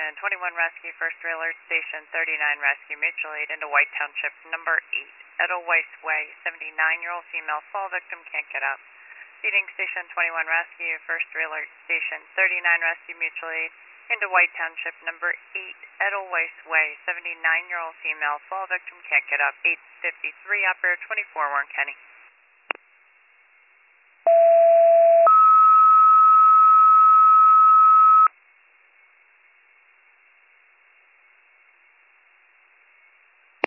Station 21 Rescue, First Alert Station 39 Rescue, Mutual Aid into White Township, number 8, Edelweiss Way, 79-year-old female, fall victim, can't get up. Feeding Station 21 Rescue, First Alert Station 39 Rescue, Mutual Aid into White Township, number 8, Edelweiss Way, 79-year-old female, fall victim, can't get up. 853, operator 24, Warren County.